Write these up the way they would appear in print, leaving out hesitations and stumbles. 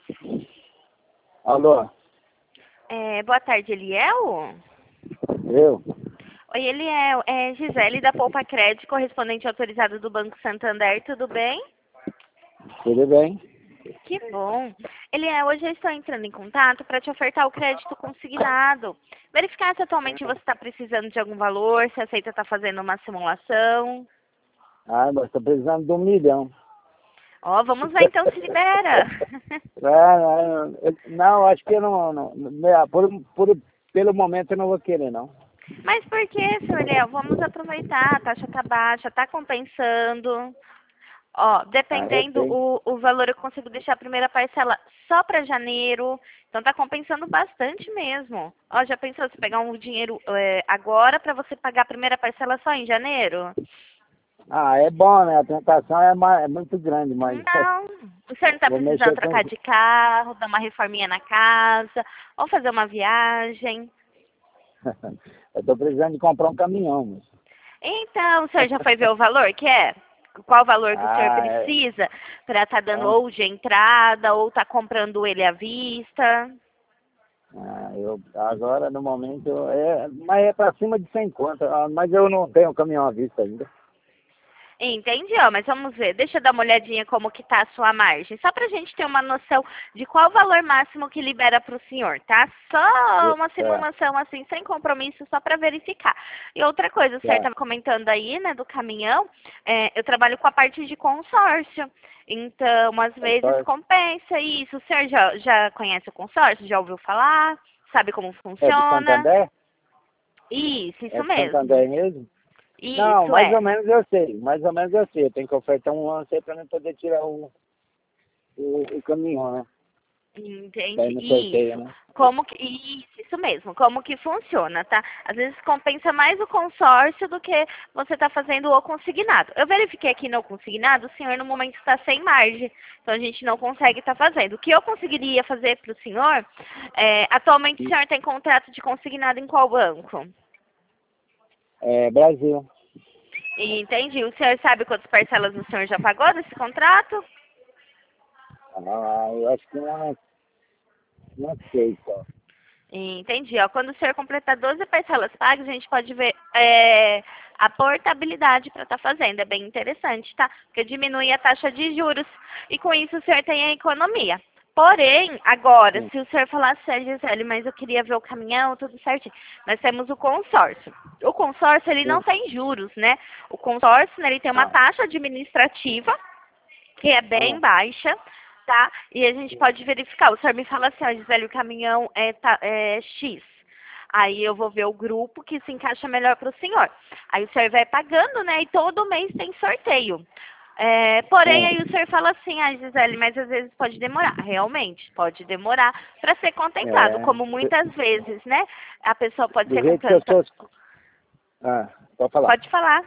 Alô? Boa tarde, Eliel? Eu? Oi, Eliel. É Gisele da Poupa Crédito, correspondente autorizado do Banco Santander, tudo bem? Tudo bem? Que bom. Eliel, hoje eu estou entrando em contato para te ofertar o crédito consignado. Verificar se atualmente você está precisando de algum valor, se aceita estar fazendo uma simulação. Ah, mas estou precisando de 1 milhão. Ó, vamos lá então, se libera. Não, acho que eu pelo momento eu não vou querer, não. Mas por que, seu Eliel? Vamos aproveitar, a taxa está baixa, está compensando. Ó, Ah, eu dependendo sei. o valor, eu consigo deixar a primeira parcela só para janeiro. Então tá compensando bastante mesmo. Ó, já pensou se pegar um dinheiro agora para você pagar a primeira parcela só em janeiro? Ah, é bom, né? A tentação é muito grande, mas Não. O senhor não tá vou precisando mexer com trocar de carro, dar uma reforminha na casa, ou fazer uma viagem. eu estou precisando de comprar um caminhão, moço. Então, o senhor já foi ver o valor que é? Qual valor que o senhor Ah, precisa para estar dando é um- ou de entrada ou tá comprando ele à vista? eu agora no momento mas é para cima de 100 conto, mas eu não tenho caminhão à vista ainda. Entendi, ó, mas vamos ver. Deixa eu dar uma olhadinha como que tá a sua margem. Só pra gente ter uma noção de qual o valor máximo que libera para o senhor, tá? Só uma Tá, simulação assim, sem compromisso, só para verificar. E outra coisa, o senhor tá. estava comentando aí, né, do caminhão. Eu trabalho com a parte de consórcio. Então, às vezes Consórcio. compensa isso. O senhor já conhece o consórcio? Já ouviu falar? Sabe como É do funciona? Santander? Isso É do mesmo. Santander mesmo? Não, Isso mais é. ou menos eu sei, mais ou menos eu sei. Eu tenho que ofertar um lance aí para mim poder tirar o caminhão, né? Daí Entendi. no sorteio, Isso. né? Isso mesmo. Como que funciona, tá? Às vezes compensa mais o consórcio do que você está fazendo o consignado. Eu verifiquei aqui no consignado, o senhor no momento está sem margem. Então a gente não consegue estar fazendo. O que eu conseguiria fazer para o senhor, atualmente o senhor tem contrato de consignado em qual banco? É, Brasil. Entendi. O senhor sabe quantas parcelas o senhor já pagou desse contrato? Ah, eu acho que não sei só. Entendi. Ó, quando o senhor completar 12 parcelas pagas, a gente pode ver a portabilidade para estar fazendo. É bem interessante, tá? Porque diminui a taxa de juros e com isso o senhor tem a economia. Porém, agora, Sim, se o senhor falar assim, Gisele, mas eu queria ver o caminhão, tudo certinho. Nós temos o consórcio. O consórcio, ele não sim. tem juros, né? O consórcio, né, ele tem uma Ah, taxa administrativa que é bem ah, baixa, tá? E a gente pode verificar. O senhor me fala assim, ó, Gisele, o caminhão é X. Aí eu vou ver o grupo que se encaixa melhor para o senhor. Aí o senhor vai pagando, né? E todo mês tem sorteio. Porém, aí o sim. senhor fala assim, ah, Gisele, mas às vezes pode demorar. Realmente, pode demorar para ser contemplado. É, Como muitas vezes, né? A pessoa pode do ser jeito que eu contemplada. sou. Ah, pode falar. Pode falar.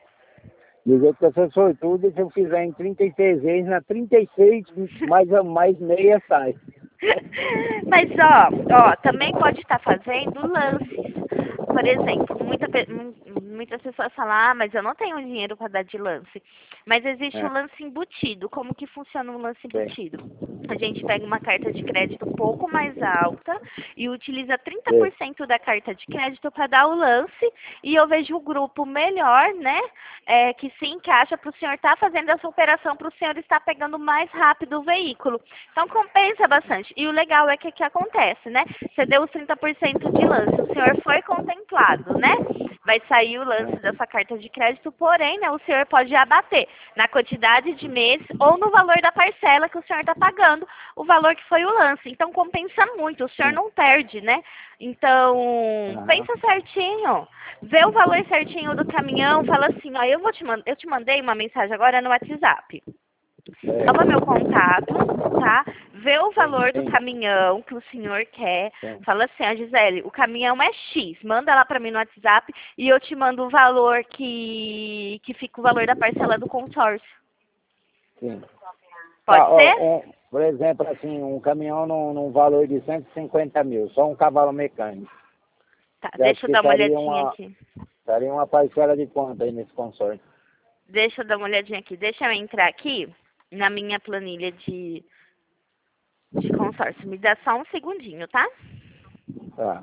Do jeito que eu sou sortudo, se eu fizer em 36 vezes, na 36 mais meia sai. Mas, ó, também pode estar fazendo lances. Por exemplo, muitas pessoas falam, ah, mas eu não tenho dinheiro para dar de lance. Mas existe o É, lance embutido. Como que funciona o lance sei, embutido? A gente pega uma carta de crédito um pouco mais alta e utiliza sei. 30% da carta de crédito para dar o lance e eu vejo o grupo melhor, né, que se encaixa para o senhor estar fazendo essa operação, para o senhor estar pegando mais rápido o veículo. Então compensa bastante. E o legal é que o que acontece, né? Você deu os 30% de lance, o senhor foi contemplado, né? Vai sair o lance Ah, da sua carta de crédito, porém, né, o senhor pode abater na quantidade de meses ou no valor da parcela que o senhor está pagando, o valor que foi o lance. Então compensa muito, o senhor sim. não perde, né? Então, Aham, pensa certinho. Vê o valor certinho do caminhão, fala assim, ó, eu te mandei uma mensagem agora no WhatsApp. Toma sei. meu contato, tá? Vê o valor do Sim, caminhão que o senhor quer. sim, Fala assim, ó, Gisele, o caminhão é X. Manda lá pra mim no WhatsApp e eu te mando o valor que fica o valor da parcela do consórcio. sim. Tá, Pode ser? por exemplo, assim, um caminhão num valor de 150 mil, só um cavalo mecânico. Tá, Você acha deixa eu que dar uma olhadinha aqui. estaria uma parcela de quanto aí nesse consórcio? Deixa eu dar uma olhadinha aqui. Deixa eu entrar aqui na minha planilha de consórcio. Me dá só um segundinho, tá? Tá.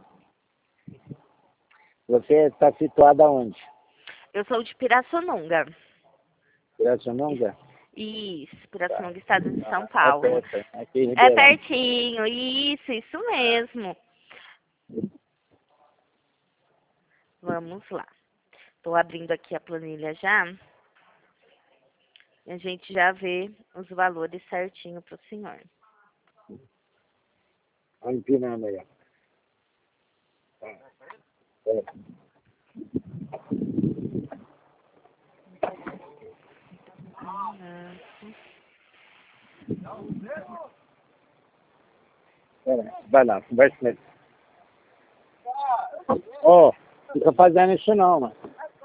Você está situada onde? Eu sou de Pirassununga. Pirassununga? Isso, Pirassununga, estado de São É Paulo. perto, aqui em É Ribeirão. pertinho, isso mesmo. Vamos lá. Estou abrindo aqui a planilha já. E a gente já vê os valores certinho para o senhor. Olha empinando aí, ó. É. Vai lá, conversa com ele. Ô, não fica fazendo isso não, mano.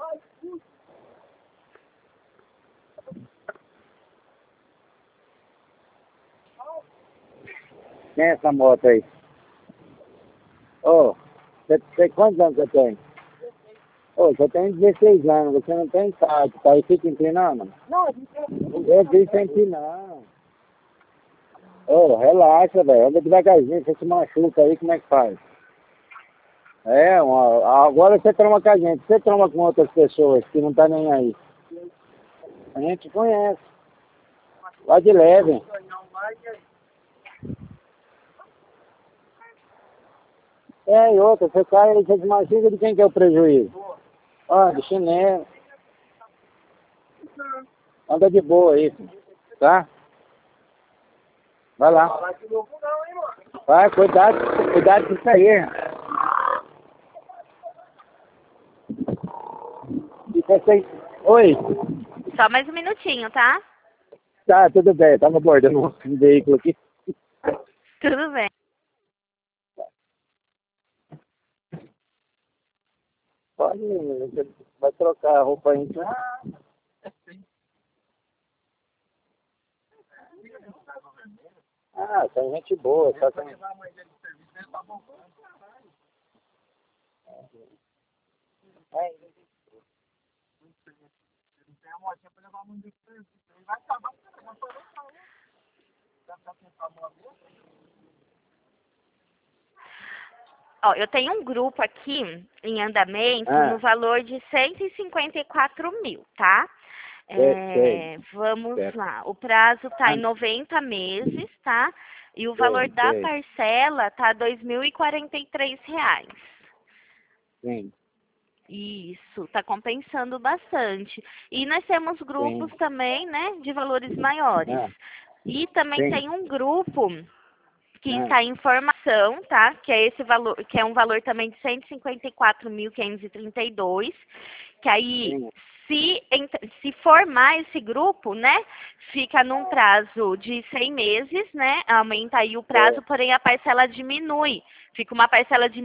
Quem é essa moto aí? Ô, você quantos anos você tem? Ô, você tem 16 anos, você não tem idade, tá aí, fica empinando? Não, eu disse empinando. Ô, relaxa, velho, anda devagarzinho, você se machuca aí, como é que faz? Agora você troma com a gente, você troma com outras pessoas que não tá nem aí. A gente conhece. Vai de leve. E outra, você cai e você se machuca, de quem que é o prejuízo? Ah, de chinelo. Anda de boa aí, filho. Tá? Vai lá. Vai, cuidado disso aí. E você... Oi. Só mais um minutinho, tá? Tá, tudo bem. Tava abordando um veículo aqui. Tudo bem. Pode, você vai trocar a roupa aí. Ah, tem gente boa, só tem... Ó, eu tenho um grupo aqui em andamento no valor de 154 mil, tá? Vamos certo. lá. O prazo tá em 90 meses, tá? E o valor da parcela tá R$ 2.043. Sim. Isso, tá compensando bastante. E nós temos grupos também, né, de valores maiores. E também tem um grupo que está em formação, tá? Que é esse valor, que é um valor também de 154.532, que aí se formar esse grupo, né, fica num prazo de 100 meses, né? Aumenta aí o prazo, porém a parcela diminui. Fica uma parcela de R$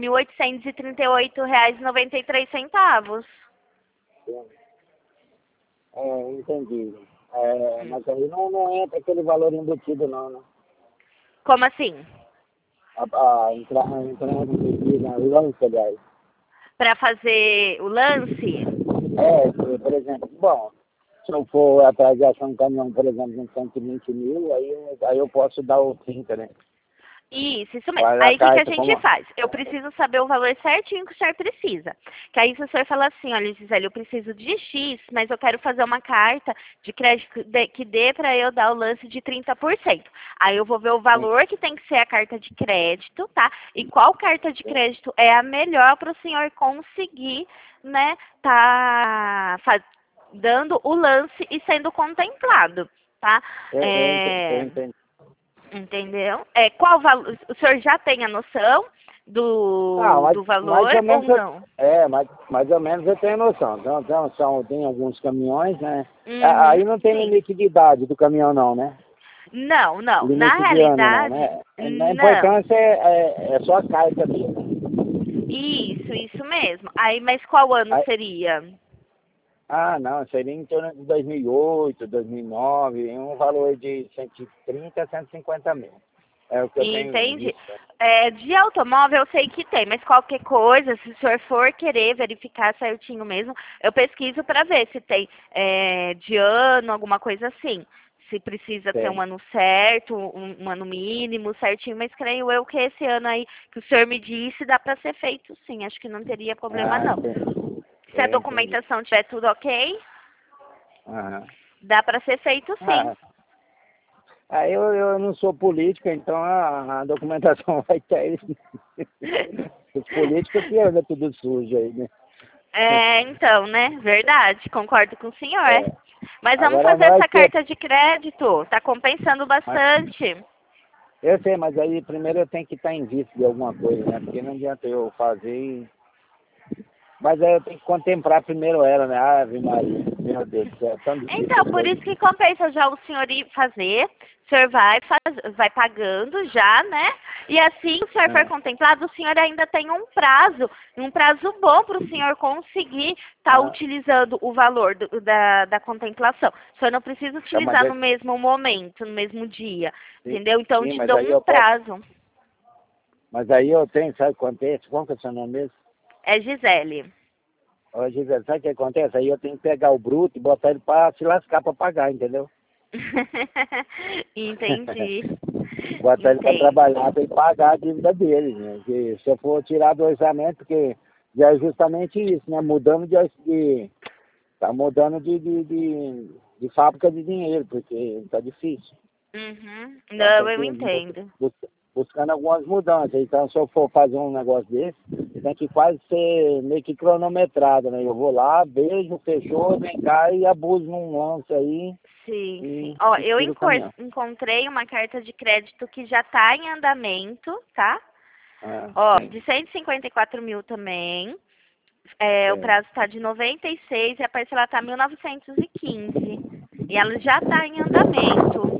1.838,93. Entendi. Mas aí não entra aquele valor embutido não, né? Como assim? Entrar na lance, aliás. Para fazer o lance? Por exemplo, bom, se eu for atrás de achar um caminhão, por exemplo, de 120 mil, aí eu posso dar o 30, né? Isso mesmo. Aí o que a gente faz? Eu preciso saber o valor certinho que o senhor precisa. Que aí se o senhor falar assim, olha, Gisele, eu preciso de X, mas eu quero fazer uma carta de crédito que dê para eu dar o lance de 30%. Aí eu vou ver o valor que tem que ser a carta de crédito, tá? E qual carta de crédito é a melhor para o senhor conseguir, né, dando o lance e sendo contemplado, tá? Eu entendi. Entendeu? Qual valor? O senhor já tem a noção do valor ou não? Mais ou menos eu tenho noção. Então, tem alguns caminhões, né? Aí não tem limite de idade do caminhão não, né? Não. Limite Na realidade, ano, não, né? A importância é só a carta mesmo. Isso mesmo. Aí, mas qual ano seria? Não, seria em torno de 2008, 2009, um valor de 130 a 150 mil. É o que eu tenho Entendi. visto. De automóvel eu sei que tem, mas qualquer coisa, se o senhor for querer verificar certinho mesmo, eu pesquiso para ver se tem de ano, alguma coisa assim. se precisa ter um ano certo, um ano mínimo, certinho, mas creio eu que esse ano aí que o senhor me disse dá para ser feito sim, acho que não teria problema não. Entendi. Se a documentação tiver tudo ok, Aham. dá para ser feito sim. Eu não sou político, então a documentação vai ter. Os políticos que andam tudo sujo aí, né? Então, né? Verdade, concordo com o senhor. Mas vamos Agora fazer nós essa carta de crédito, tá compensando bastante. Eu sei, mas aí primeiro eu tenho que estar em vista de alguma coisa, né? Porque não adianta eu fazer Mas aí eu tenho que contemplar primeiro ela, né? Ave Maria, meu Deus do céu, tão difícil. Então, por isso que compensa já o senhor ir fazer, o senhor vai pagando já, né? E assim o senhor for contemplado, o senhor ainda tem um prazo bom para o senhor conseguir estar utilizando o valor da contemplação. O senhor não precisa utilizar no mesmo momento, no mesmo dia, entendeu? Então, sim, te mas dou aí um prazo. Mas aí eu tenho, sabe o que acontece? Como que é o seu nome mesmo? É Gisele. Ô, Gisele, sabe o que acontece? Aí eu tenho que pegar o bruto e botar ele para se lascar para pagar, entendeu? Entendi. Botar ele para trabalhar para ele pagar a dívida dele, né? Porque se eu for tirar do orçamento, porque já é justamente isso, né? Tá mudando de fábrica de dinheiro, porque tá difícil. Uhum. Então, Não, eu entendo. Buscando algumas mudanças. Então, se eu for fazer um negócio desse, tem que quase ser meio que cronometrado, né? Eu vou lá, vejo, fechou, vem cá e abuso num lance aí. Sim, sim. Ó, eu encontrei uma carta de crédito que já está em andamento, tá? Ó, de 154 mil também. O prazo está de 96 e a parcela está 1.915. E ela já está em andamento.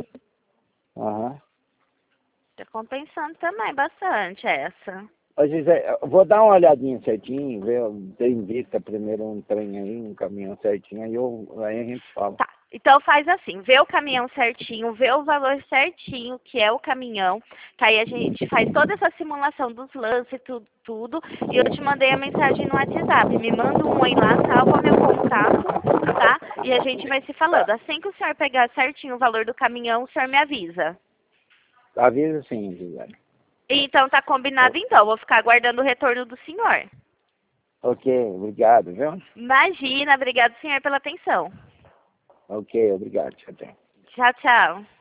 Tá compensando também bastante essa. Ô, Gisele, eu vou dar uma olhadinha certinho, ver, ter em vista primeiro um trem aí, um caminhão certinho, aí a gente fala. Tá, então faz assim, vê o caminhão certinho, vê o valor certinho, que é o caminhão, que aí a gente faz toda essa simulação dos lances, tudo, e eu te mandei a mensagem no WhatsApp, me manda um oi lá, salva meu contato, tá? E a gente vai se falando. Assim que o senhor pegar certinho o valor do caminhão, o senhor me avisa. Avisa sim, Gisele. Então tá combinado então, vou ficar aguardando o retorno do senhor. Ok, obrigado, viu? Imagina, obrigado senhor pela atenção. Ok, obrigado, tchau, tchau. Tchau, tchau.